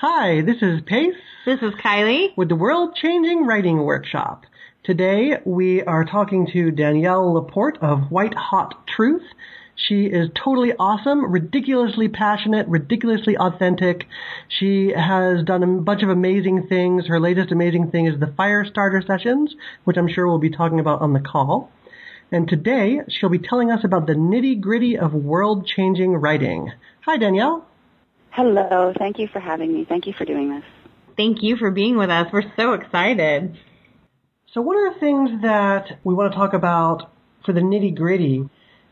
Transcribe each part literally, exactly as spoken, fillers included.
Hi, this is Pace. This is Kylie. With the World Changing Writing Workshop. Today we are talking to Danielle Laporte of White Hot Truth. She is totally awesome, ridiculously passionate, ridiculously authentic. She has done a bunch of amazing things. Her latest amazing thing is the Firestarter Sessions, which I'm sure we'll be talking about on the call. And today she'll be telling us about the nitty-gritty of world-changing writing. Hi, Danielle. Hello. Thank you for having me. Thank you for doing this. Thank you for being with us. We're so excited. So one of the things that we want to talk about for the nitty-gritty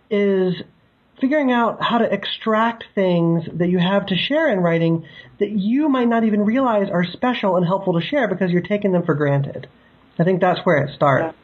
is figuring out how to extract things that you have to share in writing that you might not even realize are special and helpful to share because you're taking them for granted. I think that's where it starts.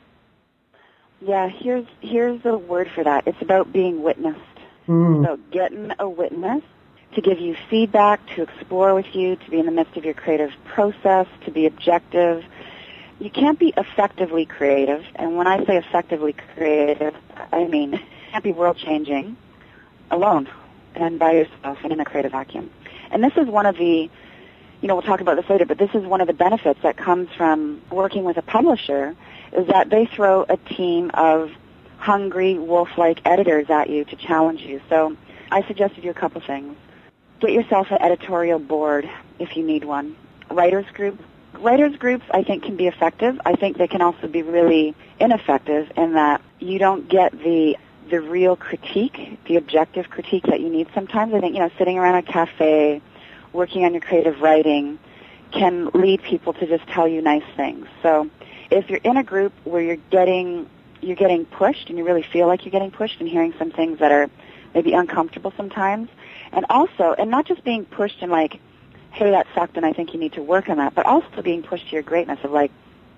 Yeah, yeah here's here's the word for that. It's about being witnessed. Mm. It's about getting a witness to give you feedback, to explore with you, to be in the midst of your creative process, to be objective. You can't be effectively creative, and when I say effectively creative, I mean you can't be world-changing alone and by yourself and in a creative vacuum. And this is one of the, you know, we'll talk about this later, but this is one of the benefits that comes from working with a publisher, is that they throw a team of hungry, wolf-like editors at you to challenge you. So I suggested you a couple things. Get yourself an editorial board if you need one. Writers group. Writers groups, I think, can be effective. I think they can also be really ineffective in that you don't get the the real critique, the objective critique that you need sometimes. I think, you know, sitting around a cafe, working on your creative writing can lead people to just tell you nice things. So if you're in a group where you're getting you're getting pushed and you really feel like you're getting pushed and hearing some things that are maybe uncomfortable sometimes, and also, and not just being pushed in like, hey, that sucked and I think you need to work on that, but also being pushed to your greatness of like,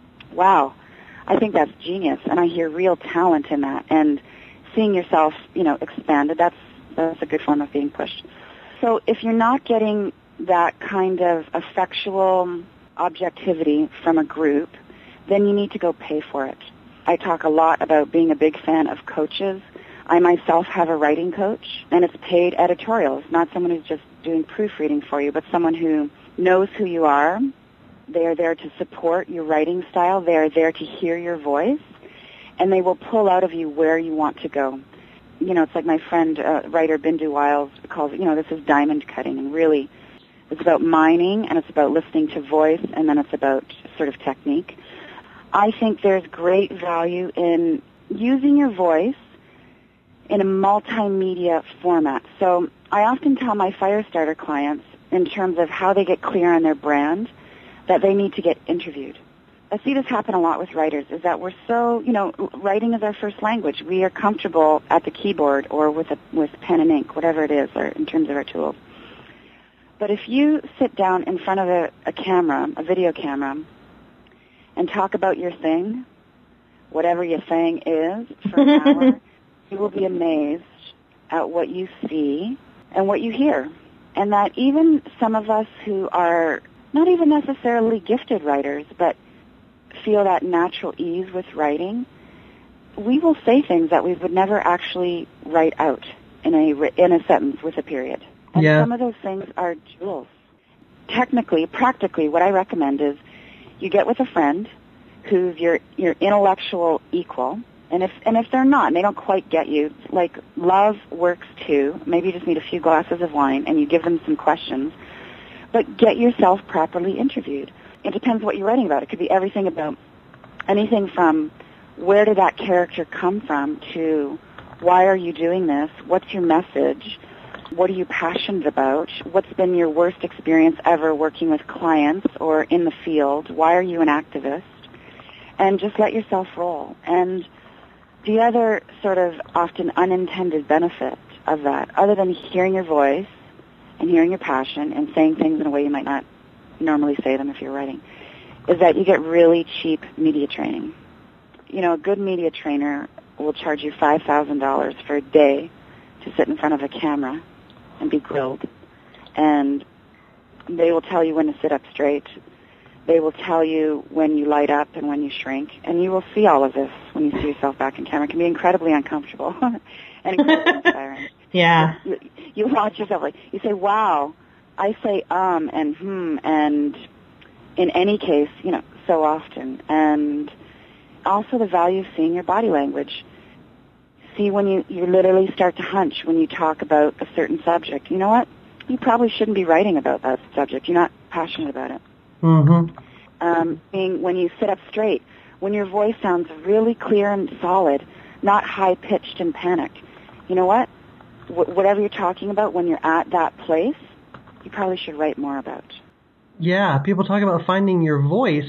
wow, I think that's genius and I hear real talent in that, and seeing yourself, you know, expanded, that's, that's a good form of being pushed. So if you're not getting that kind of effectual objectivity from a group, then you need to go pay for it. I talk a lot about being a big fan of coaches. I myself have a writing coach, and it's paid editorial. It's not someone who's just doing proofreading for you, but someone who knows who you are. They are there to support your writing style. They are there to hear your voice, and they will pull out of you where you want to go. You know, it's like my friend, uh, writer Bindu Wiles calls it, you know, this is diamond cutting, and really it's about mining, and it's about listening to voice, and then it's about sort of technique. I think there's great value in using your voice in a multimedia format. So I often tell my Firestarter clients, in terms of how they get clear on their brand, that they need to get interviewed. I see this happen a lot with writers, is that we're so, you know, writing is our first language. We are comfortable at the keyboard or with a, with pen and ink, whatever it is, or in terms of our tools. But if you sit down in front of a, a camera, a video camera, and talk about your thing, whatever your thing is, for an hour, you will be amazed at what you see and what you hear. And that even some of us who are not even necessarily gifted writers, but feel that natural ease with writing, we will say things that we would never actually write out in a in a sentence with a period. And yeah. Some of those things are jewels. Technically, practically, what I recommend is you get with a friend who's your your intellectual equal. And if and if they're not, and they don't quite get you, like, love works too. Maybe you just need a few glasses of wine, and you give them some questions. But get yourself properly interviewed. It depends what you're writing about. It could be everything about anything from where did that character come from to why are you doing this? What's your message? What are you passionate about? What's been your worst experience ever working with clients or in the field? Why are you an activist? And just let yourself roll. And the other sort of often unintended benefit of that, other than hearing your voice and hearing your passion and saying things in a way you might not normally say them if you're writing, is that you get really cheap media training. You know, a good media trainer will charge you five thousand dollars for a day to sit in front of a camera and be grilled. And they will tell you when to sit up straight. They will tell you when you light up and when you shrink. And you will see all of this when you see yourself back in camera. It can be incredibly uncomfortable and incredibly inspiring. Yeah. You, you watch yourself like, you say, wow, I say um and hmm and in any case, you know, so often. And also the value of seeing your body language. See when you, you literally start to hunch when you talk about a certain subject. You know what? You probably shouldn't be writing about that subject. You're not passionate about it. Mm-hmm. Um, being when you sit up straight, when your voice sounds really clear and solid, not high-pitched and panicked. You know what? Wh- whatever you're talking about, when you're at that place, you probably should write more about. Yeah, people talk about finding your voice,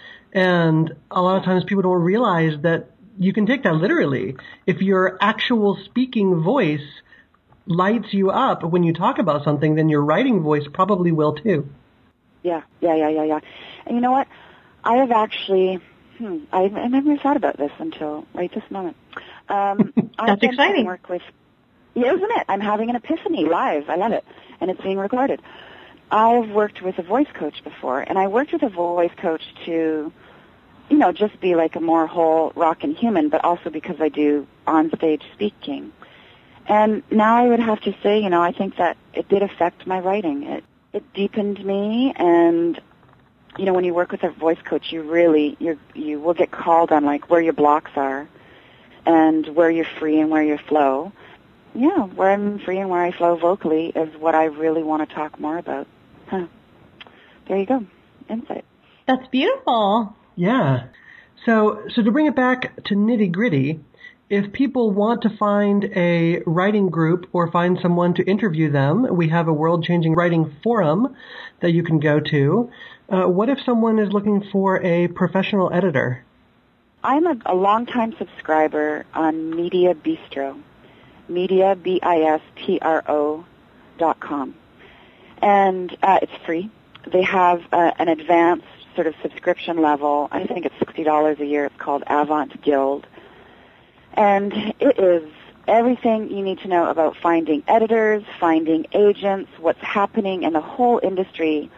and a lot of times people don't realize that you can take that literally. If your actual speaking voice lights you up when you talk about something, then your writing voice probably will too. Yeah, yeah, yeah, yeah, yeah. And you know what? I have actually, hmm, I, I never thought about this until right this moment. Um, That's exciting. Work with, yeah, isn't it? I'm having an epiphany live. I love it. And it's being recorded. I've worked with a voice coach before, and I worked with a voice coach to, you know, just be like a more whole, rockin' human, but also because I do on-stage speaking. And now I would have to say, you know, I think that it did affect my writing. It it deepened me, and, you know, when you work with a voice coach, you really, you you will get called on, like, where your blocks are and where you're free and where you flow. Yeah, where I'm free and where I flow vocally is what I really want to talk more about. Huh. There you go. Insight. That's beautiful. Yeah. So, so to bring it back to nitty-gritty, if people want to find a writing group or find someone to interview them, we have a world-changing writing forum that you can go to. Uh, what if someone is looking for a professional editor? I'm a, a longtime subscriber on Media Bistro, Media, B I S T R O dot com. And uh, it's free. They have uh, an advanced sort of subscription level. I think it's sixty dollars a year. It's called Avant Guild. And it is everything you need to know about finding editors, finding agents, what's happening in the whole industry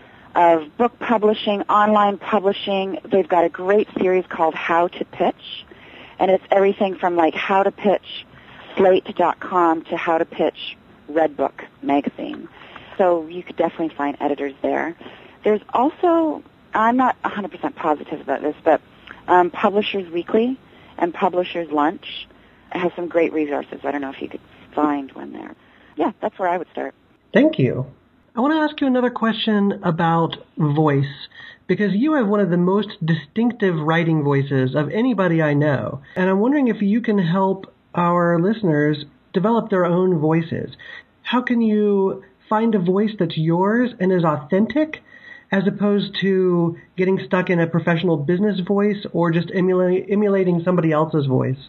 of book publishing, online publishing. They've got a great series called How to Pitch. And it's everything from like how to pitch slate dot com to how to pitch Redbook magazine. So you could definitely find editors there. There's also, I'm not one hundred percent positive about this, but um, Publishers Weekly and Publishers Lunch has some great resources. I don't know if you could find one there. Yeah, that's where I would start. Thank you. I want to ask you another question about voice, because you have one of the most distinctive writing voices of anybody I know. And I'm wondering if you can help our listeners develop their own voices. How can you find a voice that's yours and is authentic, as opposed to getting stuck in a professional business voice or just emula- emulating somebody else's voice?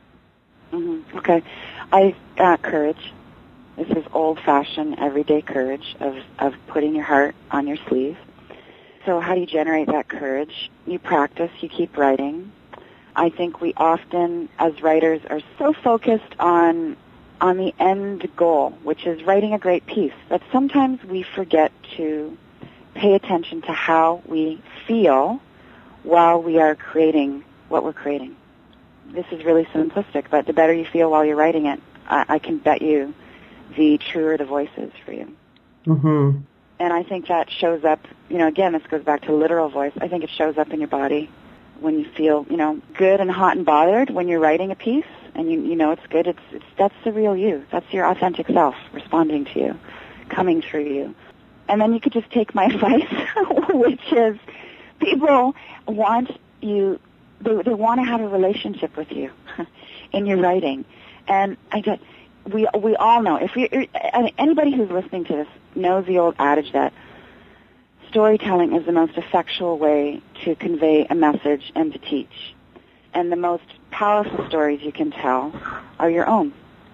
Mm-hmm. Okay. I uh, courage. This is old-fashioned, everyday courage of, of putting your heart on your sleeve. So how do you generate that courage? You practice. You keep writing. I think we often, as writers, are so focused on on the end goal, which is writing a great piece, that sometimes we forget to pay attention to how we feel while we are creating what we're creating. This is really simplistic, but the better you feel while you're writing it, I, I can bet you the truer the voice is for you. Mm-hmm. And I think that shows up, you know, again, this goes back to literal voice. I think it shows up in your body when you feel, you know, good and hot and bothered when you're writing a piece, and you you know it's good. It's, it's that's the real you. That's your authentic self responding to you, coming through you. And then you could just take my advice, which is people want you, they, they want to have a relationship with you in your writing. And I get, we we all know, if you anybody who's listening to this knows the old adage that storytelling is the most effectual way to convey a message and to teach. And the most powerful stories you can tell are your own.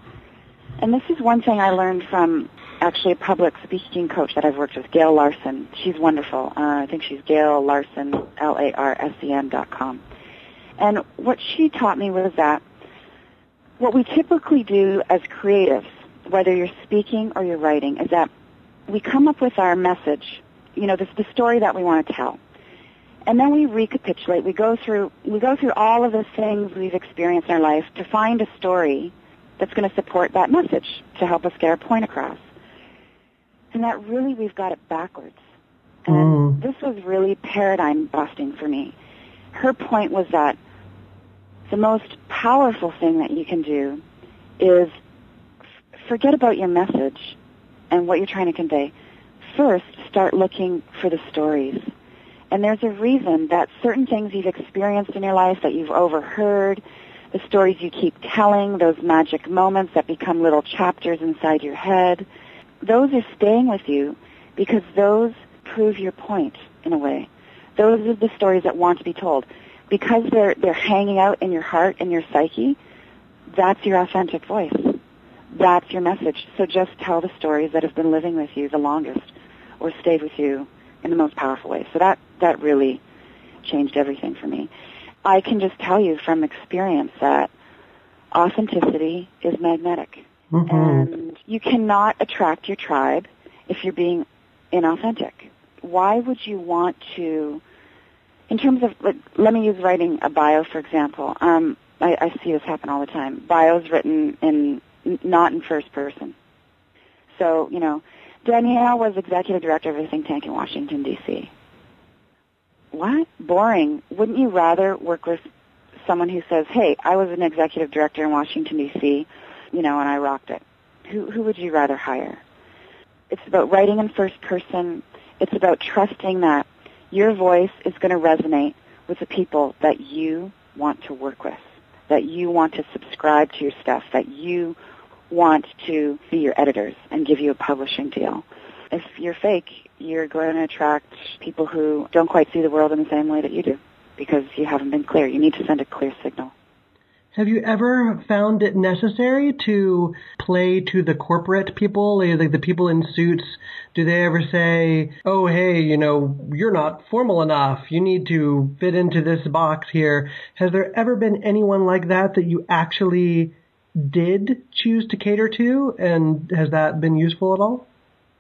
And this is one thing I learned from actually a public speaking coach that I've worked with, Gail Larson. She's wonderful. Uh, I think she's Gail Larson, L A R S E N dot com. And what she taught me was that what we typically do as creatives, whether you're speaking or you're writing, is that we come up with our message, you know, this the story that we want to tell. And then we recapitulate. We go through we go through all of the things we've experienced in our life to find a story that's going to support that message, to help us get our point across. and that really we've got it backwards. And Mm. this was really paradigm busting for me. Her point was that the most powerful thing that you can do is f- forget about your message and what you're trying to convey. First, start looking for the stories. And there's a reason that certain things you've experienced in your life that you've overheard, the stories you keep telling, those magic moments that become little chapters inside your head, those are staying with you because those prove your point in a way. Those are the stories that want to be told. Because they're they're hanging out in your heart and your psyche, that's your authentic voice. That's your message. So just tell the stories that have been living with you the longest or stayed with you in the most powerful way. So that, that really changed everything for me. I can just tell you from experience that authenticity is magnetic. Mm-hmm. And you cannot attract your tribe if you're being inauthentic. Why would you want to, in terms of, let, let me use writing a bio, for example. Um, I, I see this happen all the time. Bios written in, not in first person. So, you know, Danielle was executive director of a think tank in Washington, D C What? Boring. Wouldn't you rather work with someone who says, hey, I was an executive director in Washington, D C, you know, and I rocked it? Who, who would you rather hire? It's about writing in first person. It's about trusting that your voice is going to resonate with the people that you want to work with, that you want to subscribe to your stuff, that you want to be your editors and give you a publishing deal. If you're fake, you're going to attract people who don't quite see the world in the same way that you do because you haven't been clear. You need to send a clear signal. Have you ever found it necessary to play to the corporate people, like the people in suits? Do they ever say, oh, hey, you know, you're not formal enough. You need to fit into this box here. Has there ever been anyone like that that you actually did choose to cater to? And has that been useful at all?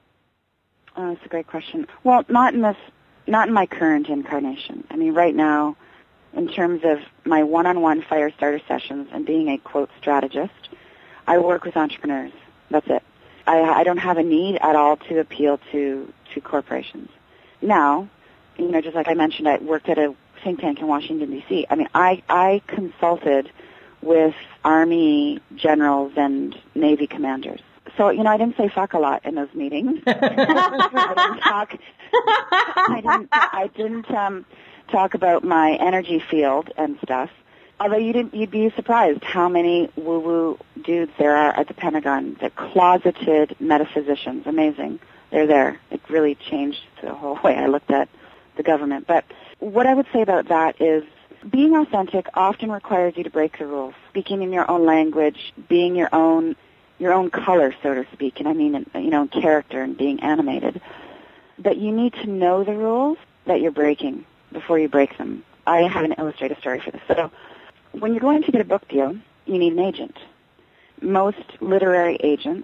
Oh, that's a great question. Well, not in this, not in my current incarnation. I mean, right now, in terms of my one-on-one fire starter sessions and being a, quote, strategist, I work with entrepreneurs. That's it. I, I don't have a need at all to appeal to, to corporations. Now, you know, just like I mentioned, I worked at a think tank in Washington, D C. I mean, I, I consulted with Army generals and Navy commanders. So, you know, I didn't say fuck a lot in those meetings. I didn't talk, I didn't, I didn't, um, talk about my energy field and stuff. Although you didn't, you'd be surprised how many woo-woo dudes there are at the Pentagon, the closeted metaphysicians. Amazing. They're there. It really changed the whole way I looked at the government. But what I would say about that is being authentic often requires you to break the rules, speaking in your own language, being your own, your own color, so to speak, and I mean, you know, character and being animated. But you need to know the rules that you're breaking before you break them. I have an illustrative story for this. So when you're going to get a book deal, you need an agent. Most literary agents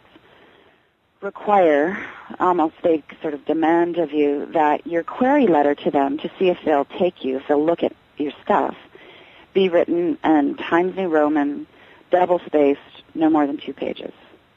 require, almost they sort of demand of you that your query letter to them to see if they'll take you, if they'll look at your stuff, be written in Times New Roman, double-spaced, no more than two pages.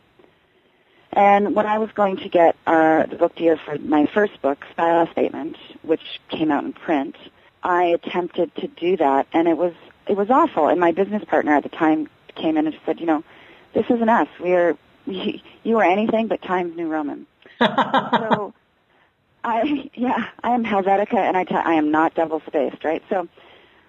And when I was going to get uh, the book deal for my first book, Style Statement, which came out in print, I attempted to do that, and it was it was awful. And my business partner at the time came in and said, you know, this isn't us. We are you are anything but Times New Roman. So I yeah, I am Helvetica, and I, t- I am not double spaced, right? So um,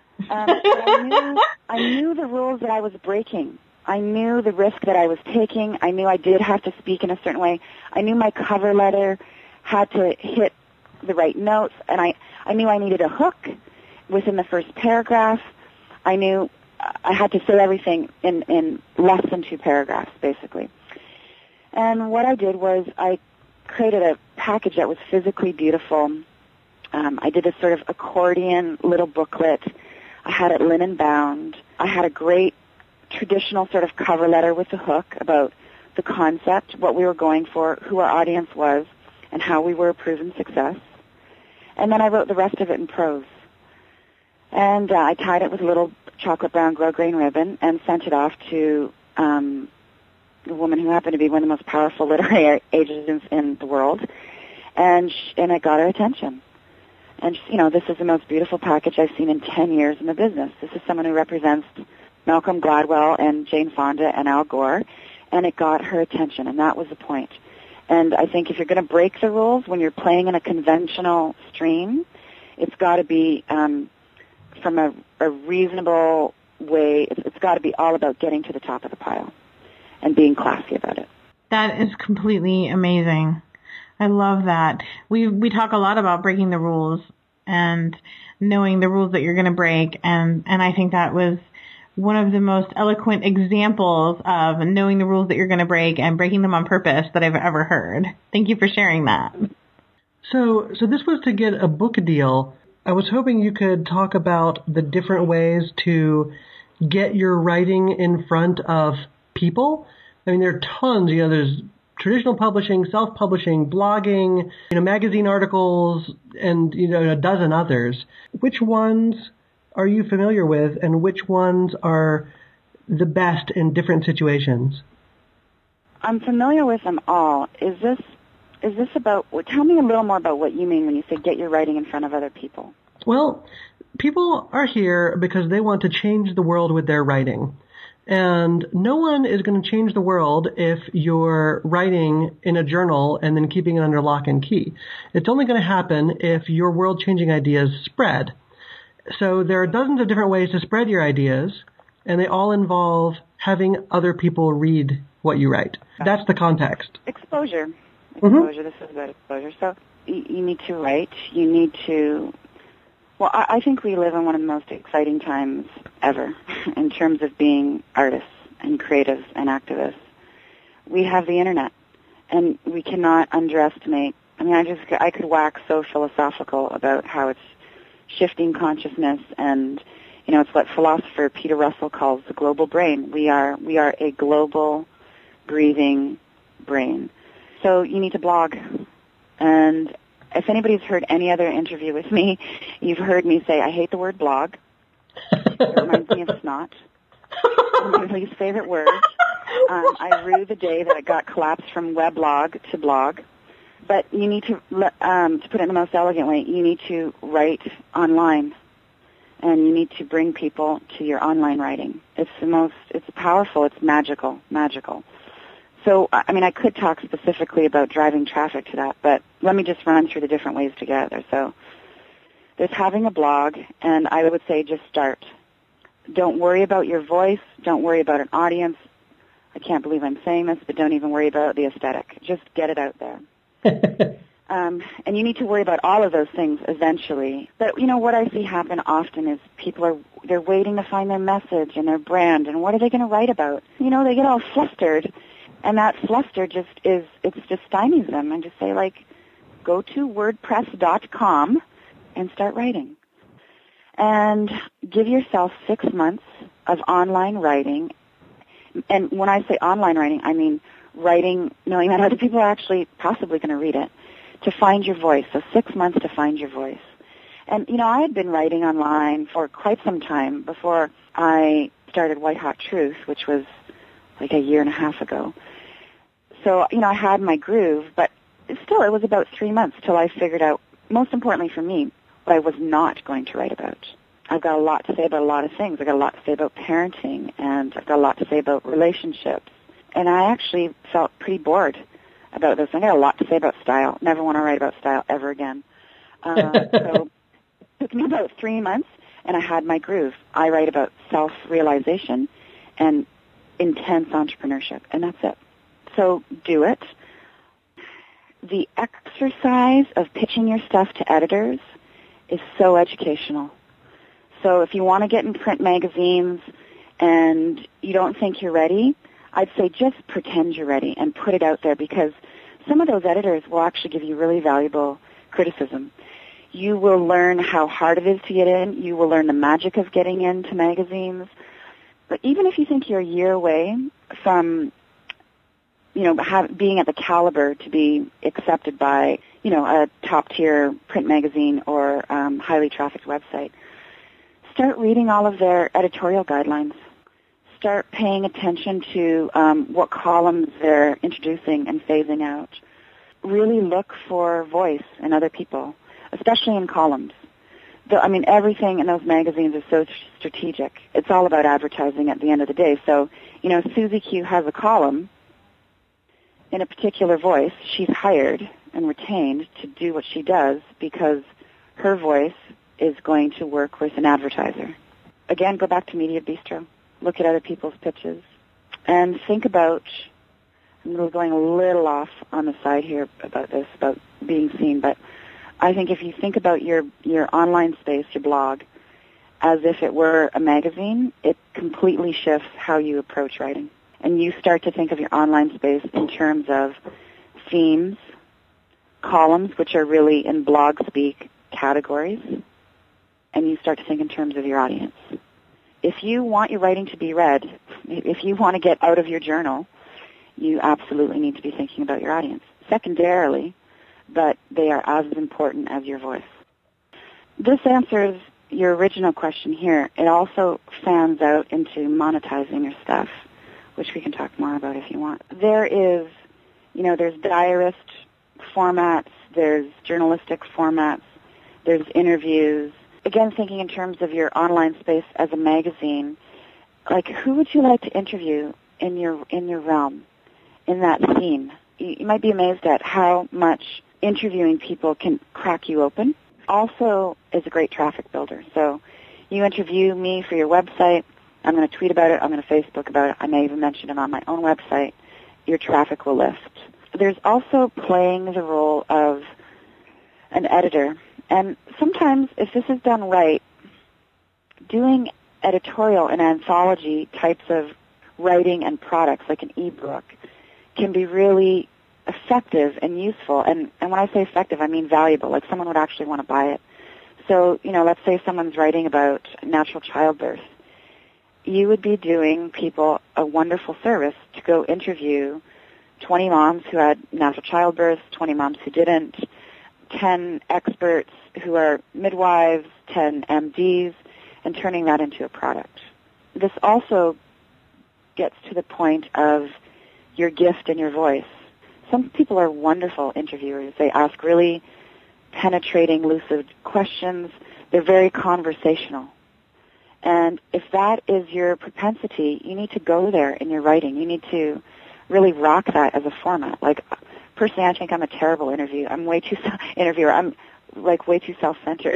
I knew I knew the rules that I was breaking. I knew the risk that I was taking. I knew I did have to speak in a certain way. I knew my cover letter had to hit the right notes, and I, I knew I needed a hook within the first paragraph. I knew I had to say everything in, in less than two paragraphs, basically. And what I did was I created a package that was physically beautiful. Um, I did this sort of accordion little booklet. I had it linen bound. I had a great traditional sort of cover letter with a hook about the concept, what we were going for, who our audience was, and how we were a proven success. And then I wrote the rest of it in prose. And uh, I tied it with a little chocolate brown grosgrain ribbon and sent it off to um, a woman who happened to be one of the most powerful literary agents in the world, and sh- and it got her attention. And, you know, this is the most beautiful package I've seen in ten years in the business. This is someone who represents Malcolm Gladwell and Jane Fonda and Al Gore, and it got her attention, and that was the point. And I think if you're going to break the rules when you're playing in a conventional stream, it's got to be um, from a, a reasonable way. It's, it's got to be all about getting to the top of the pile and being classy about it. That is completely amazing. I love that. We we talk a lot about breaking the rules and knowing the rules that you're going to break, and, and I think that was one of the most eloquent examples of knowing the rules that you're going to break and breaking them on purpose that I've ever heard. Thank you for sharing that. So, so this was to get a book deal. I was hoping you could talk about the different ways to get your writing in front of people. I mean, there are tons, you know, there's traditional publishing, self-publishing, blogging, you know, magazine articles, and, you know, a dozen others. Which ones are you familiar with, and which ones are the best in different situations? I'm familiar with them all. Is this is this about, tell me a little more about what you mean when you say get your writing in front of other people. Well, people are here because they want to change the world with their writing. And no one is going to change the world if you're writing in a journal and then keeping it under lock and key. It's only going to happen if your world-changing ideas spread. So there are dozens of different ways to spread your ideas, and they all involve having other people read what you write. That's the context. Exposure. Exposure. Mm-hmm. This is about exposure. So you, you need to write. You need to... Well, I, I think we live in one of the most exciting times ever in terms of being artists and creatives and activists. We have the internet, and we cannot underestimate. I mean, I just I could wax so philosophical about how it's shifting consciousness, and you know, it's what philosopher Peter Russell calls the global brain. We are we are a global, breathing brain. So you need to blog, and if anybody's heard any other interview with me, you've heard me say, I hate the word blog. It reminds me of snot. It's my least favorite word. Um, I rue the day that it got collapsed from weblog to blog. But you need to, um, to put it in the most elegant way, you need to write online. And you need to bring people to your online writing. It's the most, it's powerful, it's magical, magical. So, I mean, I could talk specifically about driving traffic to that, but let me just run through the different ways to get there. So there's having a blog, and I would say just start. Don't worry about your voice. Don't worry about an audience. I can't believe I'm saying this, but don't even worry about the aesthetic. Just get it out there. um, and you need to worry about all of those things eventually. But, you know, what I see happen often is people are, they're waiting to find their message and their brand, and what are they going to write about? You know, they get all flustered. And that fluster just is, it just stymies them. And just say, like, go to wordpress dot com and start writing. And give yourself six months of online writing. And when I say online writing, I mean writing knowing that other people are actually possibly going to read it, to find your voice. So six months to find your voice. And, you know, I had been writing online for quite some time before I started White Hot Truth, which was like a year and a half ago. So, you know, I had my groove, but still it was about three months till I figured out, most importantly for me, what I was not going to write about. I've got a lot to say about a lot of things. I've got a lot to say about parenting, and I've got a lot to say about relationships. And I actually felt pretty bored about this. I got a lot to say about style. Never want to write about style ever again. Uh, so it took me about three months, and I had my groove. I write about self-realization and intense entrepreneurship, and that's it. So do it. The exercise of pitching your stuff to editors is so educational. So if you want to get in print magazines and you don't think you're ready, I'd say just pretend you're ready and put it out there, because some of those editors will actually give you really valuable criticism. You will learn how hard it is to get in. You will learn the magic of getting into magazines. But even if you think you're a year away from you know, have, being at the caliber to be accepted by, you know, a top-tier print magazine or um, highly trafficked website, start reading all of their editorial guidelines. start paying attention to um, what columns they're introducing and phasing out. Really look for voice in other people, especially in columns. The, I mean, everything in those magazines is so strategic. It's all about advertising at the end of the day. So, you know, Susie Q has a column in a particular voice. She's hired and retained to do what she does because her voice is going to work with an advertiser. Again, go back to Media Bistro. Look at other people's pitches and think about, I'm really going a little off on the side here about this, about being seen, but I think if you think about your, your online space, your blog, as if it were a magazine, it completely shifts how you approach writing. And you start to think of your online space in terms of themes, columns, which are really in blog speak categories, and you start to think in terms of your audience. If you want your writing to be read, if you want to get out of your journal, you absolutely need to be thinking about your audience. Secondarily, but they are as important as your voice. This answers your original question here. It also fans out into monetizing your stuff, which we can talk more about if you want. There is, you know, there's diarist formats, there's journalistic formats, there's interviews. Again, thinking in terms of your online space as a magazine, like who would you like to interview in your in your realm, in that theme? You, you might be amazed at how much interviewing people can crack you open. Also is a great traffic builder. So you interview me for your website, I'm going to tweet about it, I'm going to Facebook about it, I may even mention it on my own website, your traffic will lift. There's also playing the role of an editor. And sometimes, if this is done right, doing editorial and anthology types of writing and products, like an ebook, can be really effective and useful. And, and when I say effective, I mean valuable, like someone would actually want to buy it. So, you know, let's say someone's writing about natural childbirth. You would be doing people a wonderful service to go interview twenty moms who had natural childbirth, twenty moms who didn't, ten experts who are midwives, ten M Ds, and turning that into a product. This also gets to the point of your gift and your voice. Some people are wonderful interviewers. They ask really penetrating, lucid questions. They're very conversational. And if that is your propensity, you need to go there in your writing. You need to really rock that as a format. Like, personally, I think I'm a terrible interview. I'm way too interviewer. I'm like way too self-centered.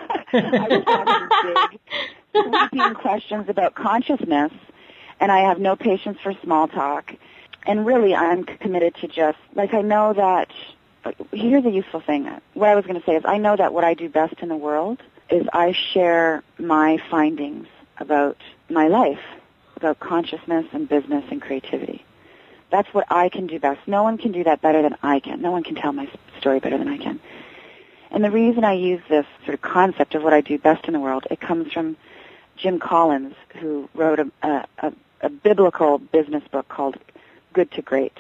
I was having big, sweeping questions about consciousness, and I have no patience for small talk. And really, I'm committed to just, like, I know that, here's a useful thing. What I was going to say is I know that what I do best in the world is I share my findings about my life, about consciousness and business and creativity. That's what I can do best. No one can do that better than I can. No one can tell my story better than I can. And the reason I use this sort of concept of what I do best in the world, it comes from Jim Collins, who wrote a, a, a biblical business book called Good to Great.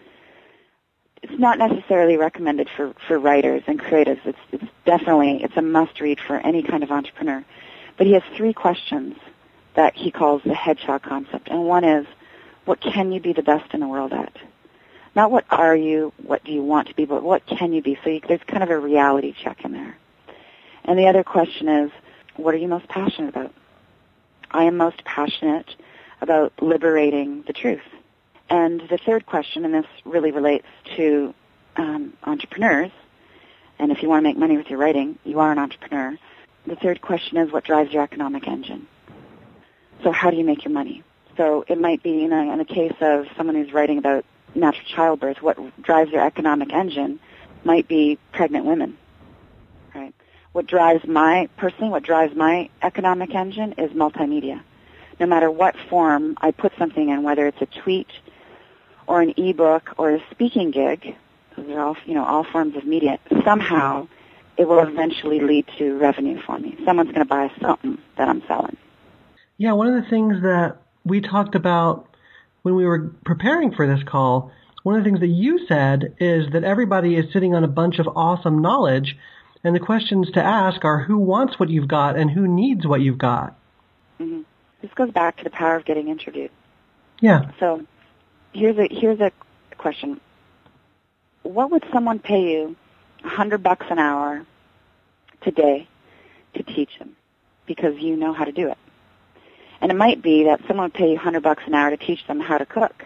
It's not necessarily recommended for, for writers and creatives. It's, it's definitely, it's a must-read for any kind of entrepreneur. But he has three questions that he calls the hedgehog concept. And one is, what can you be the best in the world at? Not what are you, what do you want to be, but what can you be? So you, there's kind of a reality check in there. And the other question is, what are you most passionate about? I am most passionate about liberating the truth. And the third question, and this really relates to um, entrepreneurs, and if you want to make money with your writing, you are an entrepreneur. The third question is, what drives your economic engine? So how do you make your money? So it might be, you know, in the case of someone who's writing about natural childbirth, what drives their economic engine might be pregnant women, right? What drives my, personally, what drives my economic engine is multimedia. No matter what form I put something in, whether it's a tweet or an ebook or a speaking gig, those are all, you know, all forms of media, somehow it will eventually lead to revenue for me. Someone's going to buy something that I'm selling. Yeah, one of the things that we talked about when we were preparing for this call, one of the things that you said is that everybody is sitting on a bunch of awesome knowledge, and the questions to ask are who wants what you've got and who needs what you've got. Mm-hmm. This goes back to the power of getting interviewed. Yeah. So here's a here's a question. What would someone pay you a hundred bucks an hour today to teach them? Because you know how to do it. And it might be that someone would pay you a hundred bucks an hour to teach them how to cook,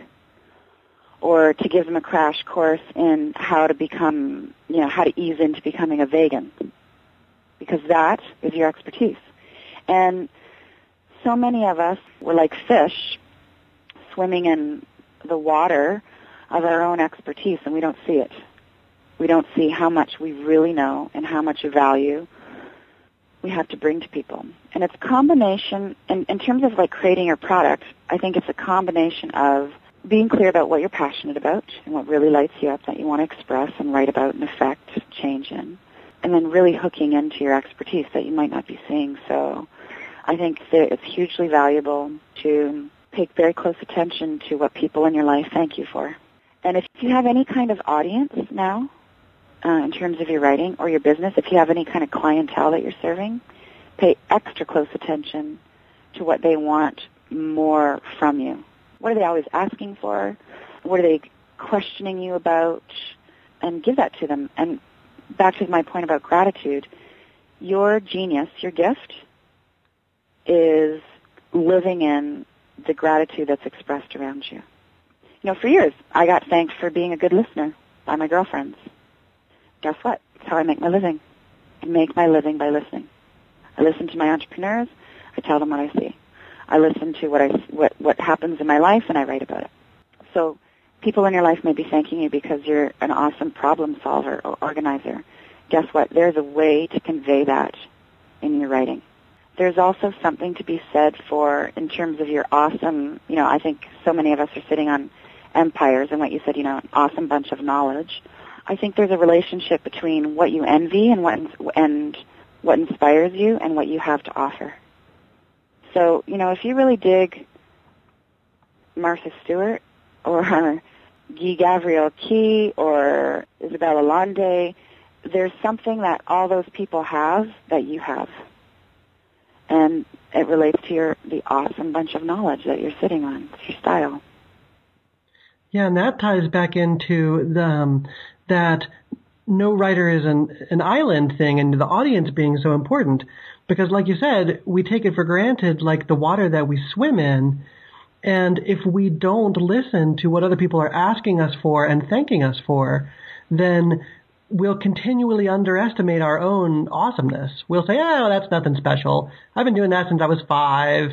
or to give them a crash course in how to become, you know, how to ease into becoming a vegan, because that is your expertise. And so many of us, we're like fish swimming in the water of our own expertise, and we don't see it. We don't see how much we really know and how much value we have to bring to people. And it's a combination, in, in terms of like creating your product, I think it's a combination of being clear about what you're passionate about and what really lights you up that you want to express and write about and affect change in, and then really hooking into your expertise that you might not be seeing. So I think that it's hugely valuable to pay very close attention to what people in your life thank you for. And if you have any kind of audience now, uh, in terms of your writing or your business, if you have any kind of clientele that you're serving, pay extra close attention to what they want more from you. What are they always asking for? What are they questioning you about? And give that to them. And back to my point about gratitude, your genius, your gift, is living in the gratitude that's expressed around you. You know, for years, I got thanked for being a good listener by my girlfriends. Guess what? It's how I make my living. I make my living by listening. I listen to my entrepreneurs. I tell them what I see. I listen to what I what what happens in my life, and I write about it. So people in your life may be thanking you because you're an awesome problem solver or organizer. Guess what? There's a way to convey that in your writing. There's also something to be said for, in terms of your awesome, you know, I think so many of us are sitting on empires, and what you said, you know, an awesome bunch of knowledge. I think there's a relationship between what you envy and what and what inspires you and what you have to offer. So, you know, if you really dig Martha Stewart or Guy Gavriel Key or Isabella Allende, there's something that all those people have that you have. And it relates to your the awesome bunch of knowledge that you're sitting on. It's your style. Yeah, and that ties back into the, um, that no writer is an, an island thing, and the audience being so important. Because like you said, we take it for granted, like the water that we swim in. And if we don't listen to what other people are asking us for and thanking us for, then we'll continually underestimate our own awesomeness. We'll say, oh, that's nothing special. I've been doing that since I was five.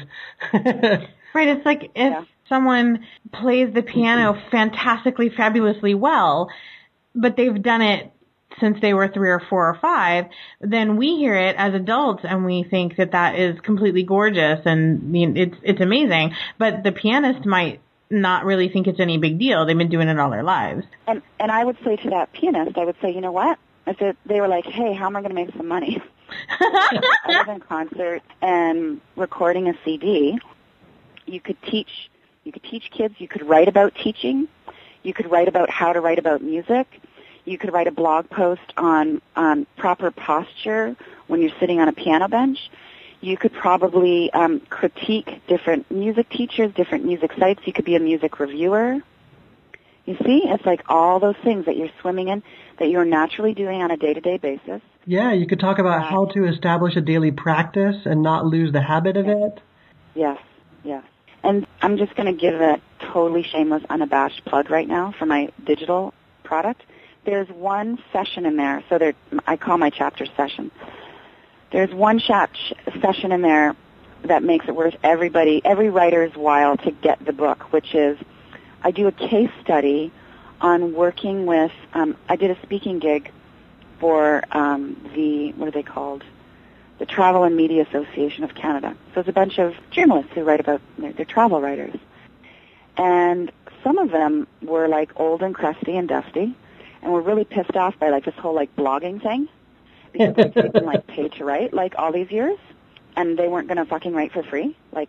Right. It's like if yeah. someone plays the piano fantastically, fabulously well, but they've done it since they were three or four or five, then we hear it as adults and we think that that is completely gorgeous and I mean, it's it's amazing. But the pianist might not really think it's any big deal. They've been doing it all their lives. And and I would say to that pianist, I would say, you know what? I said, they were like, hey, how am I going to make some money? I was in concert and recording a C D. You could teach. You could teach kids. You could write about teaching. You could write about how to write about music. You could write a blog post on um, proper posture when you're sitting on a piano bench. You could probably um, critique different music teachers, different music sites. You could be a music reviewer. You see, it's like all those things that you're swimming in that you're naturally doing on a day-to-day basis. Yeah, you could talk about uh, how to establish a daily practice and not lose the habit of yes. it. Yes, yes. And I'm just going to give a totally shameless, unabashed plug right now for my digital product. There's one session in there, so there, I call my chapter session. There's one chap session in there that makes it worth everybody, every writer's while to get the book, which is I do a case study on working with, um, I did a speaking gig for um, the, what are they called? The Travel and Media Association of Canada. So it's a bunch of journalists who write about, they're, they're travel writers. And some of them were like old and crusty and dusty, and were really pissed off by like this whole like blogging thing, because like, they've been like paid to write like all these years, and they weren't going to fucking write for free. Like,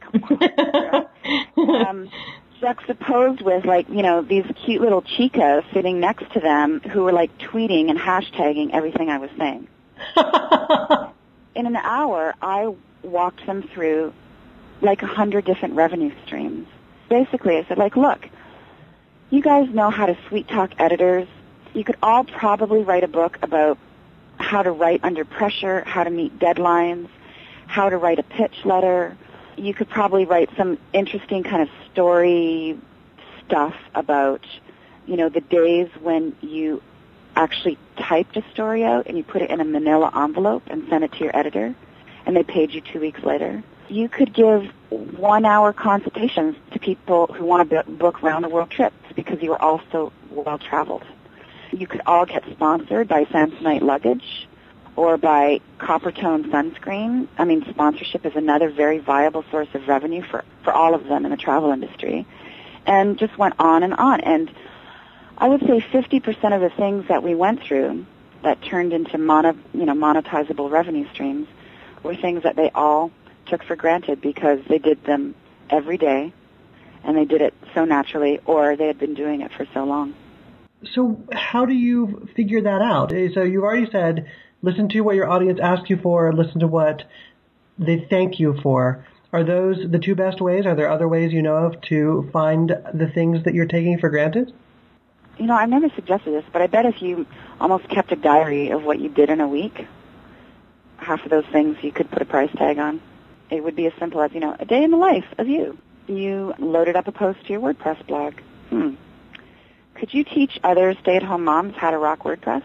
um, juxtaposed with like, you know, these cute little chicas sitting next to them who were like tweeting and hashtagging everything I was saying. In an hour, I walked them through like a hundred different revenue streams. Basically, I said, like, look, you guys know how to sweet talk editors. You could all probably write a book about how to write under pressure, how to meet deadlines, how to write a pitch letter. You could probably write some interesting kind of story stuff about, you know, the days when you actually typed a story out and you put it in a manila envelope and sent it to your editor, and they paid you two weeks later. You could give one-hour consultations to people who want to book round-the-world trips because you are all so well-traveled. You could all get sponsored by Samsonite luggage or by Coppertone sunscreen. I mean, sponsorship is another very viable source of revenue for, for all of them in the travel industry. And just went on and on. And I would say fifty percent of the things that we went through that turned into mono, you know, monetizable revenue streams were things that they all took for granted because they did them every day and they did it so naturally, or they had been doing it for so long. So how do you figure that out? So you've already said, listen to what your audience asks you for, listen to what they thank you for. Are those the two best ways? Are there other ways you know of to find the things that you're taking for granted? You know, I've never suggested this, but I bet if you almost kept a diary of what you did in a week, half of those things you could put a price tag on. It would be as simple as, you know, a day in the life of you. You loaded up a post to your WordPress blog. Hmm. Could you teach other stay-at-home moms how to rock WordPress?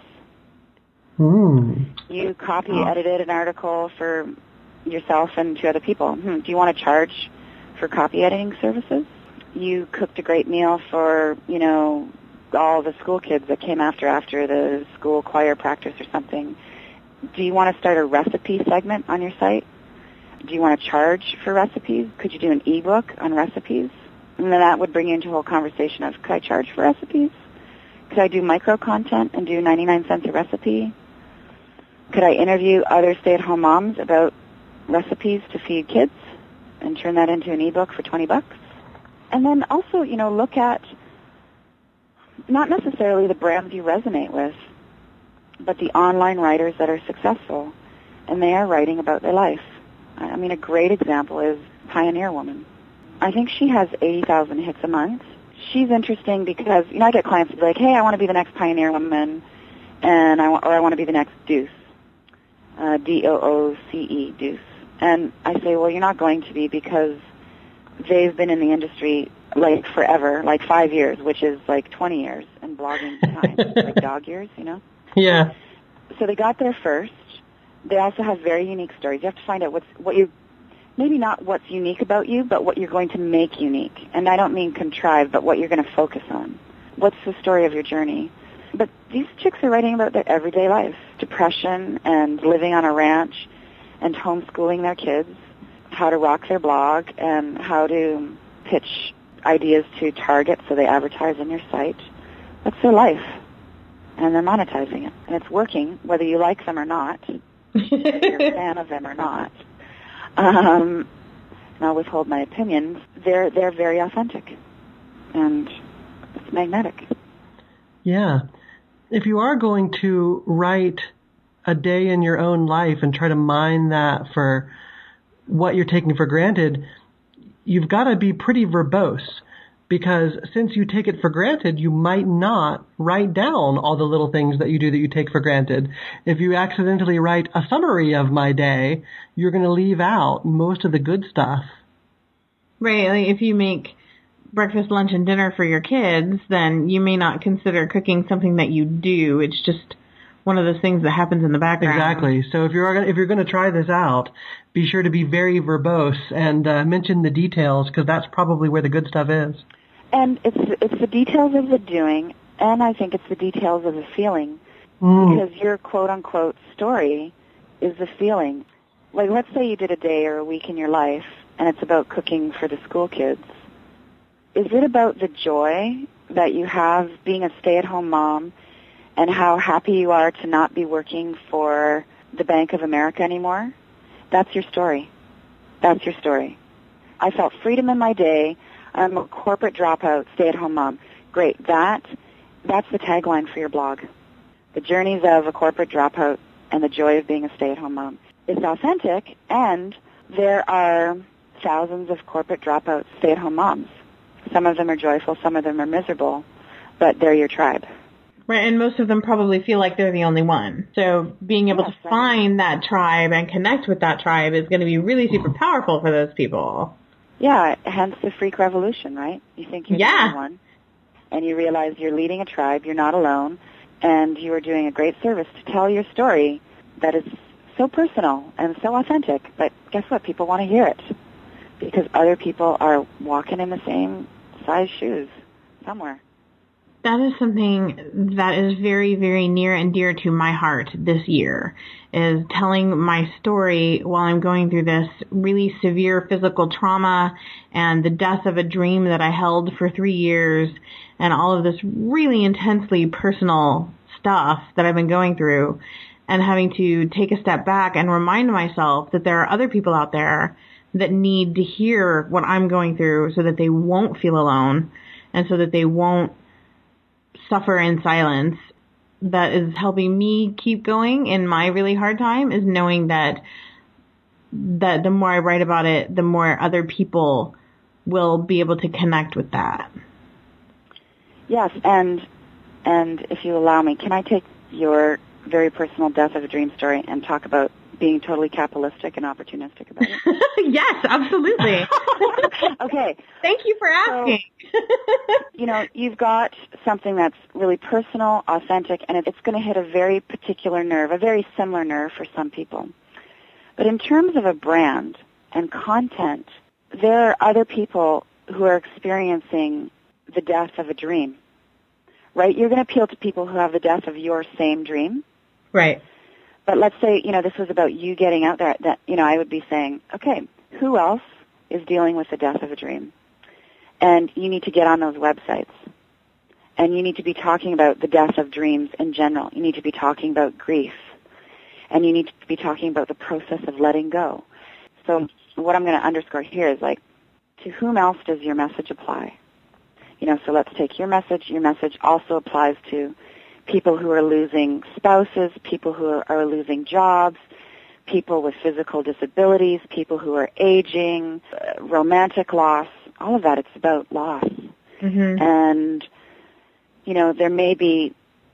Hmm. You copy edited an article for yourself and two other people. Hmm. Do you want to charge for copy editing services? You cooked a great meal for, you know, all the school kids that came after after the school choir practice or something. Do you want to start a recipe segment on your site? Do you want to charge for recipes? Could you do an ebook on recipes? And then that would bring you into a whole conversation of, could I charge for recipes? Could I do micro content and do ninety-nine cents a recipe? Could I interview other stay-at-home moms about recipes to feed kids and turn that into an ebook for twenty bucks? And then also, you know, look at not necessarily the brands you resonate with, but the online writers that are successful, and they are writing about their life. I mean, a great example is Pioneer Woman. I think she has eighty thousand hits a month. She's interesting because, you know, I get clients who be like, hey, I want to be the next Pioneer Woman, and I want, or I want to be the next Deuce, uh, D O O C E, Deuce. And I say, well, you're not going to be because they've been in the industry like forever, like five years, which is like twenty years, and blogging time, like dog years, you know? Yeah. So they got there first. They also have very unique stories. You have to find out what's what you, maybe not what's unique about you, but what you're going to make unique. And I don't mean contrived, but what you're going to focus on. What's the story of your journey? But these chicks are writing about their everyday life, depression and living on a ranch and homeschooling their kids, how to rock their blog and how to pitch ideas to Target so they advertise on your site. That's their life. And they're monetizing it. And it's working, whether you like them or not. If you're a fan of them or not. Um, and I'll withhold my opinions. They're they're very authentic, and it's magnetic. Yeah. If you are going to write a day in your own life and try to mine that for what you're taking for granted, you've got to be pretty verbose. Because since you take it for granted, you might not write down all the little things that you do that you take for granted. If you accidentally write a summary of my day, you're going to leave out most of the good stuff. Right. Like if you make breakfast, lunch, and dinner for your kids, then you may not consider cooking something that you do. It's just one of those things that happens in the background. Exactly. So if you're if you're going to try this out, be sure to be very verbose and uh, mention the details, because that's probably where the good stuff is. And it's it's the details of the doing, and I think it's the details of the feeling, mm. because your quote-unquote story is the feeling. Like, let's say you did a day or a week in your life, and it's about cooking for the school kids. Is it about the joy that you have being a stay-at-home mom and how happy you are to not be working for the Bank of America anymore? That's your story. That's your story. I felt freedom in my day. I'm a corporate dropout, stay-at-home mom. Great. That, that's the tagline for your blog. The journeys of a corporate dropout and the joy of being a stay-at-home mom. It's authentic, and there are thousands of corporate dropouts, stay-at-home moms. Some of them are joyful, some of them are miserable, but they're your tribe. Right, and most of them probably feel like they're the only one. So being able Yes, to find that tribe and connect with that tribe is going to be really super powerful for those people. Yeah, hence the freak revolution, right? You think you're Yeah. the only one, and you realize you're leading a tribe, you're not alone, and you are doing a great service to tell your story that is so personal and so authentic. But guess what? People want to hear it because other people are walking in the same size shoes somewhere. That is something that is very, very near and dear to my heart this year, is telling my story while I'm going through this really severe physical trauma and the death of a dream that I held for three years and all of this really intensely personal stuff that I've been going through, and having to take a step back and remind myself that there are other people out there that need to hear what I'm going through so that they won't feel alone and so that they won't suffer in silence. That is helping me keep going in my really hard time, is knowing that that the more I write about it, the more other people will be able to connect with that. Yes, and and if you allow me, can I take your very personal death of a dream story and talk about being totally capitalistic and opportunistic about it? Yes, absolutely. Okay. Thank you for asking. So, you know, you've got something that's really personal, authentic, and it's going to hit a very particular nerve, a very similar nerve for some people. But in terms of a brand and content, there are other people who are experiencing the death of a dream, right? You're going to appeal to people who have the death of your same dream. Right. But let's say, you know, this was about you getting out there, that, you know, I would be saying, okay, who else is dealing with the death of a dream? And you need to get on those websites. And you need to be talking about the death of dreams in general. You need to be talking about grief. And you need to be talking about the process of letting go. So what I'm going to underscore here is, like, to whom else does your message apply? You know, so let's take your message. Your message also applies to people who are losing spouses, people who are, are losing jobs, people with physical disabilities, people who are aging, uh, romantic loss, all of that. It's about loss. Mm-hmm. And, you know, there may be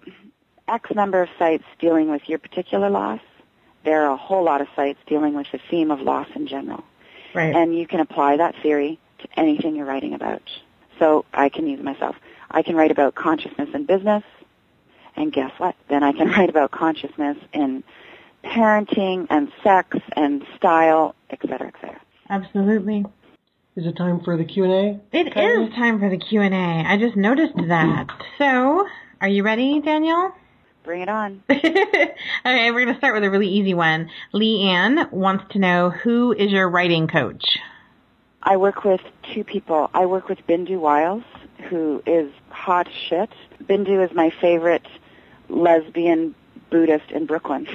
X number of sites dealing with your particular loss. There are a whole lot of sites dealing with the theme of loss in general. Right. And you can apply that theory to anything you're writing about. So I can use myself. I can write about consciousness in business. And guess what? Then I can write about consciousness in parenting and sex and style, et cetera, et cetera. Absolutely. Is it time for the Q and A? It is time for the Q and A. I just noticed that. So, are you ready, Danielle? Bring it on. Okay, we're going to start with a really easy one. Leanne wants to know, who is your writing coach? I work with two people. I work with Bindu Wiles, who is hot shit. Bindu is my favorite lesbian Buddhist in Brooklyn.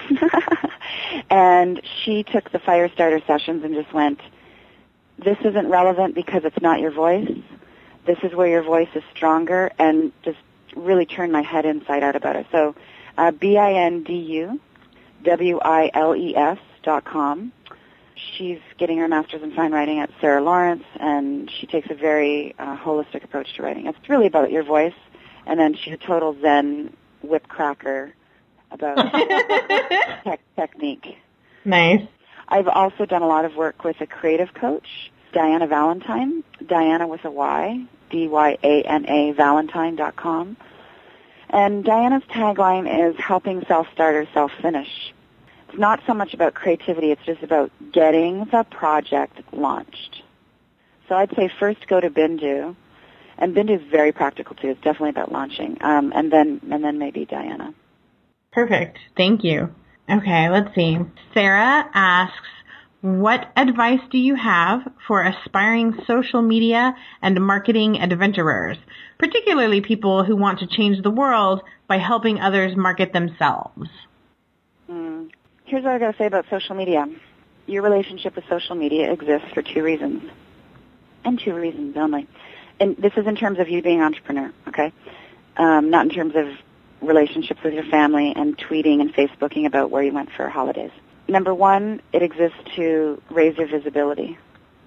And she took the Firestarter sessions and just went, this isn't relevant because it's not your voice. This is where your voice is stronger, and just really turned my head inside out about it. So uh, B I N D U W I L E S dot com. She's getting her master's in fine writing at Sarah Lawrence, and she takes a very uh, holistic approach to writing. It's really about your voice, and then she's a total Zen whip cracker about tech, technique. Nice. I've also done a lot of work with a creative coach, Diana Valentine, Diana with a Y, D Y A N A, Valentine dot com. And Diana's tagline is helping self-starters self-finish. It's not so much about creativity, it's just about getting the project launched. So I'd say first go to Bindu, and Bindu is very practical too. It's definitely about launching, um, and then and then maybe Diana. Perfect. Thank you. Okay, let's see. Sarah asks, what advice do you have for aspiring social media and marketing adventurers, particularly people who want to change the world by helping others market themselves? Mm. Here's what I got to say about social media. Your relationship with social media exists for two reasons, and two reasons only. And this is in terms of you being an entrepreneur, okay? Um, not in terms of relationships with your family and tweeting and Facebooking about where you went for holidays. Number one, it exists to raise your visibility.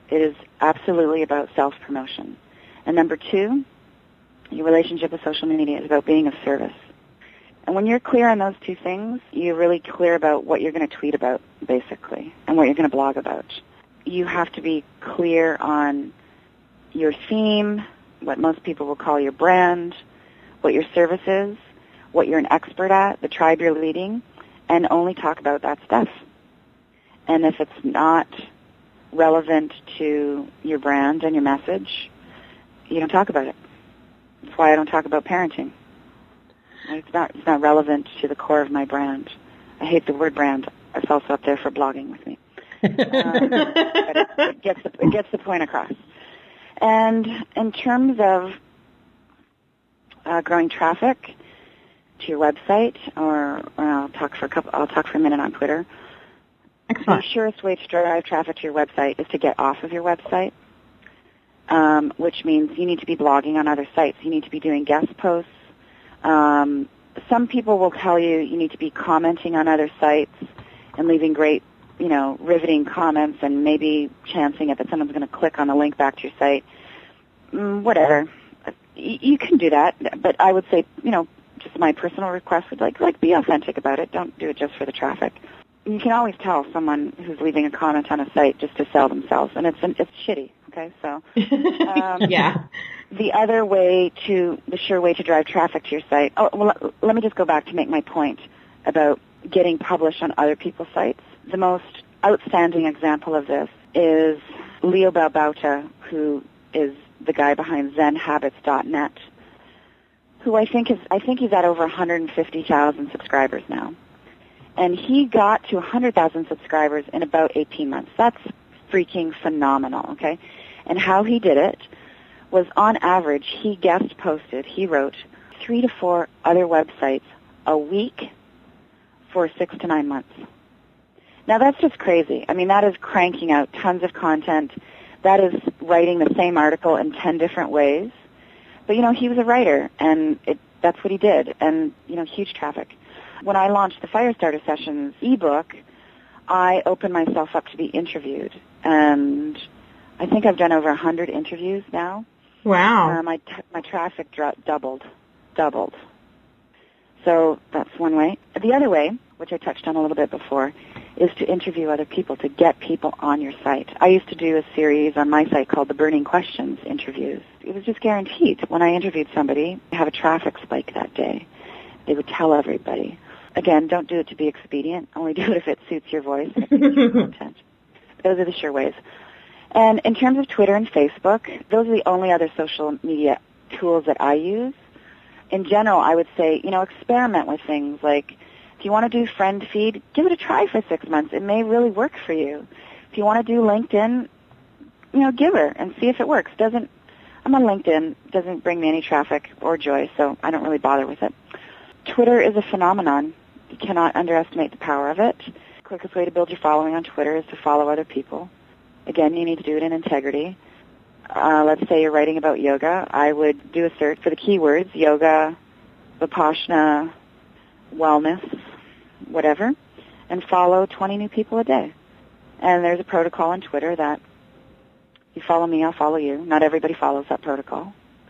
It is absolutely about self-promotion. And number two, your relationship with social media is about being of service. And when you're clear on those two things, you're really clear about what you're going to tweet about, basically, and what you're going to blog about. You have to be clear on your theme, what most people will call your brand, what your service is, what you're an expert at, the tribe you're leading, and only talk about that stuff. And if it's not relevant to your brand and your message, you don't talk about it. That's why I don't talk about parenting. It's not, it's not relevant to the core of my brand. I hate the word brand. It's also up there for blogging with me. um, but it, it, gets the, it gets the point across. And in terms of uh, growing traffic to your website, or, or I'll talk for a couple, I'll talk for a minute on Twitter. Excellent. The surest way to drive traffic to your website is to get off of your website, um, which means you need to be blogging on other sites. You need to be doing guest posts. Um, some people will tell you you need to be commenting on other sites and leaving great, you know, riveting comments and maybe chancing it that someone's going to click on the link back to your site. Mm, whatever. Y- you can do that, but I would say, you know, just my personal request would like, like be authentic about it. Don't do it just for the traffic. You can always tell someone who's leaving a comment on a site just to sell themselves, and it's it's shitty. Okay, so um, yeah. The other way to, the sure way to drive traffic to your site, oh, well, let me just go back to make my point about getting published on other people's sites. The most outstanding example of this is Leo Balbauta, who is the guy behind zen habits dot net, who I think is, I think he's at over one hundred fifty thousand subscribers now. And he got to one hundred thousand subscribers in about eighteen months. That's freaking phenomenal, okay? And how he did it was, on average, he guest posted, he wrote three to four other websites a week for six to nine months. Now, that's just crazy. I mean, that is cranking out tons of content. That is writing the same article in ten different ways. But, you know, he was a writer, and it, that's what he did, and, you know, huge traffic. When I launched the Firestarter Sessions ebook, I opened myself up to be interviewed, and I think I've done over one hundred interviews now. Wow. Uh, my t- my traffic dro- doubled, doubled. So that's one way. The other way, which I touched on a little bit before, is to interview other people, to get people on your site. I used to do a series on my site called the Burning Questions interviews. It was just guaranteed. When I interviewed somebody, I have a traffic spike that day. They would tell everybody. Again, don't do it to be expedient. Only do it if it suits your voice and it suits your content. Those are the sure ways. And in terms of Twitter and Facebook, those are the only other social media tools that I use. In general, I would say, you know, experiment with things like, if you want to do friend feed, give it a try for six months. It may really work for you. If you want to do LinkedIn, you know, give her and see if it works. Doesn't I'm on LinkedIn. Doesn't bring me any traffic or joy, so I don't really bother with it. Twitter is a phenomenon. You cannot underestimate the power of it. The quickest way to build your following on Twitter is to follow other people. Again, you need to do it in integrity. Uh, let's say you're writing about yoga. I would do a search for the keywords, yoga, Vipassana, wellness, whatever, and follow twenty new people a day. And there's a protocol on Twitter that you follow me, I'll follow you. Not everybody follows that protocol.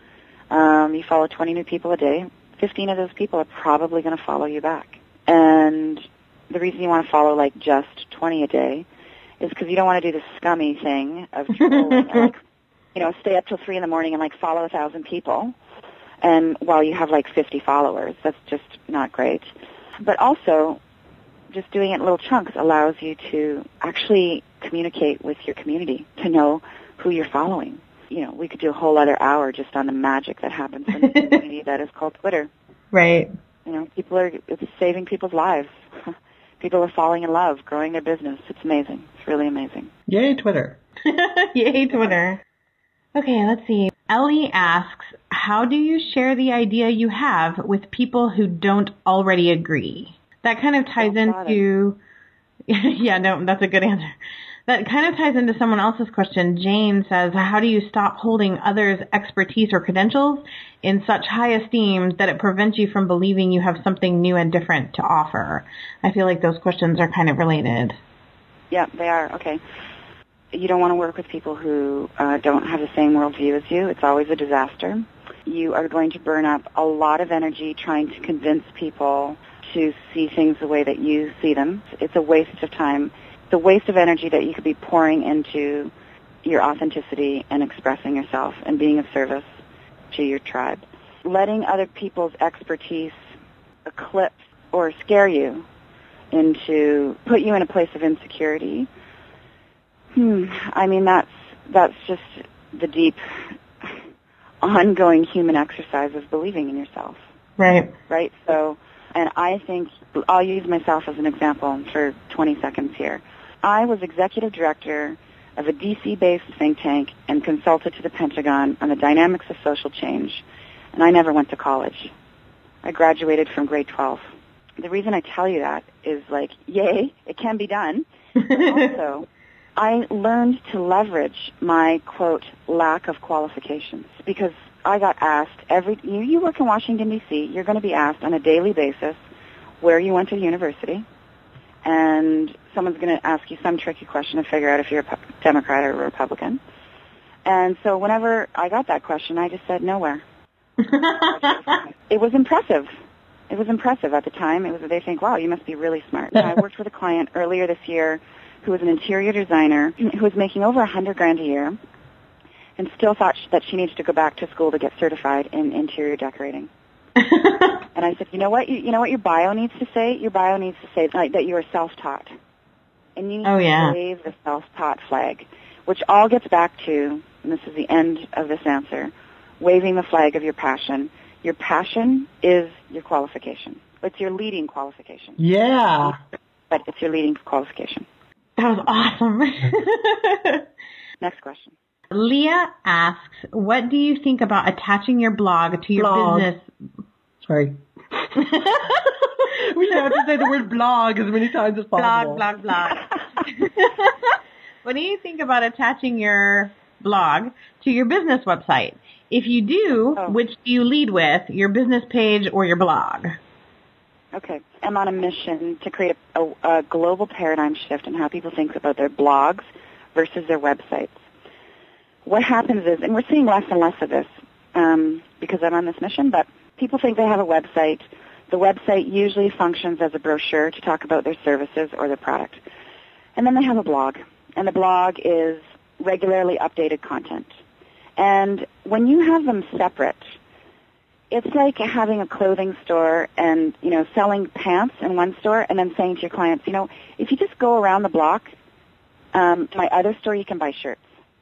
Um, you follow twenty new people a day. fifteen of those people are probably going to follow you back. And the reason you want to follow like just twenty a day is because you don't want to do the scummy thing of trolling and like, you know, stay up till three in the morning and like follow a thousand people, and while you have like fifty followers. That's just not great. But also, just doing it in little chunks allows you to actually communicate with your community, to know who you're following. You know, we could do a whole other hour just on the magic that happens in the community that is called Twitter. Right. You know, people are, it's saving people's lives. People are falling in love, growing their business. It's amazing. It's really amazing. Yay, Twitter. Yay, Twitter. Okay, let's see. Ellie asks, how do you share the idea you have with people who don't already agree? That kind of ties into, yeah, no, that's a good answer. That kind of ties into someone else's question. Jane says, how do you stop holding others' expertise or credentials in such high esteem that it prevents you from believing you have something new and different to offer? I feel like those questions are kind of related. Yeah, they are. Okay. You don't want to work with people who uh, don't have the same worldview as you. It's always a disaster. You are going to burn up a lot of energy trying to convince people to see things the way that you see them. It's a waste of time. It's a waste of energy that you could be pouring into your authenticity and expressing yourself and being of service to your tribe. Letting other people's expertise eclipse or scare you into, put you in a place of insecurity. Hmm, I mean, that's, that's just the deep, ongoing human exercise of believing in yourself. Right. Right? So, and I think, I'll use myself as an example for twenty seconds here. I was executive director of a D C-based think tank and consulted to the Pentagon on the dynamics of social change, and I never went to college. I graduated from grade twelve. The reason I tell you that is like, yay, it can be done. But also, I learned to leverage my, quote, lack of qualifications because I got asked every, you, you work in Washington, D C, you're going to be asked on a daily basis where you went to university, and someone's going to ask you some tricky question to figure out if you're a Democrat or a Republican. And so whenever I got that question, I just said nowhere. It was impressive. It was impressive at the time. It was, they think, wow, you must be really smart. I worked with a client earlier this year who was an interior designer who was making over a hundred grand a year and still thought that she needed to go back to school to get certified in interior decorating. And I said, you know what? You, you know what your bio needs to say? Your bio needs to say like, that you are self-taught. And you need oh, to yeah. wave the self-taught flag, which all gets back to, and this is the end of this answer, waving the flag of your passion. Your passion is your qualification. It's your leading qualification. Yeah. But it's your leading qualification. That was awesome. Next question. Leah asks, what do you think about attaching your blog to your Blog. business? Sorry. We should have to say the word blog as many times as possible. Blog, blog, blog. What do you think about attaching your blog to your business website? If you do, oh. which do you lead with, your business page or your blog? Okay. I'm on a mission to create a, a, a global paradigm shift in how people think about their blogs versus their websites. What happens is, and we're seeing less and less of this um, because I'm on this mission, but people think they have a website. The website usually functions as a brochure to talk about their services or their product. And then they have a blog, and the blog is regularly updated content. And when you have them separate, it's like having a clothing store and, you know, selling pants in one store and then saying to your clients, you know, if you just go around the block um, to my other store, you can buy shirts.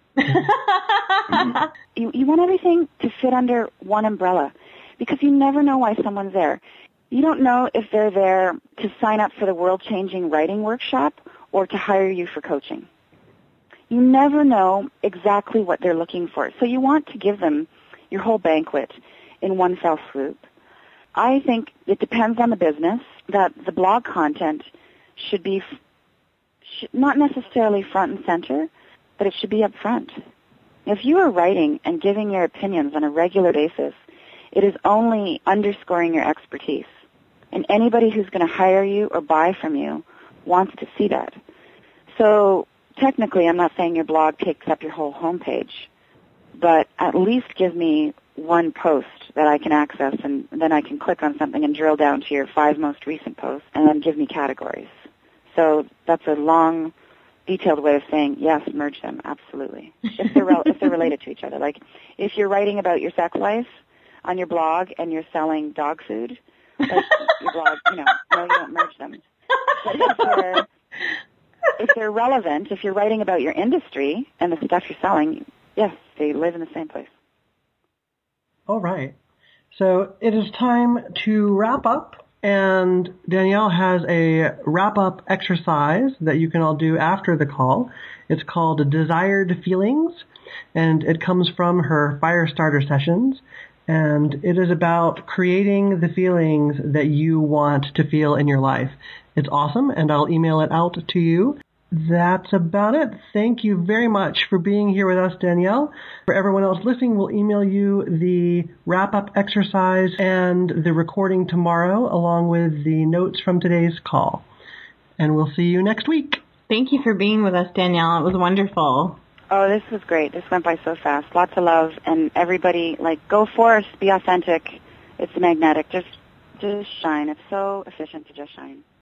you, you want everything to fit under one umbrella because you never know why someone's there. You don't know if they're there to sign up for the world-changing writing workshop or to hire you for coaching. You never know exactly what they're looking for. So you want to give them your whole banquet in one fell swoop. I think it depends on the business that the blog content should be f- should not necessarily front and center, but it should be up front. If you are writing and giving your opinions on a regular basis, it is only underscoring your expertise. And anybody who's going to hire you or buy from you wants to see that. So technically, I'm not saying your blog takes up your whole homepage, but at least give me one post that I can access, and then I can click on something and drill down to your five most recent posts, and then give me categories. So that's a long, detailed way of saying, yes, merge them, absolutely. If they're, rel- if they're related to each other. Like, if you're writing about your sex life on your blog and you're selling dog food, like your blog, you know, no, you don't merge them. But if they're, if they're relevant, if you're writing about your industry and the stuff you're selling, yes, they live in the same place. All right. So it is time to wrap up, and Danielle has a wrap-up exercise that you can all do after the call. It's called Desired Feelings, and it comes from her Firestarter sessions, and it is about creating the feelings that you want to feel in your life. It's awesome, and I'll email it out to you. That's about it. Thank you very much for being here with us, Danielle. For everyone else listening, we'll email you the wrap-up exercise and the recording tomorrow, along with the notes from today's call. And we'll see you next week. Thank you for being with us, Danielle. It was wonderful. Oh, this was great. This went by so fast. Lots of love. And everybody, like, go forth, be authentic. It's magnetic. Just, just shine. It's so efficient to just shine.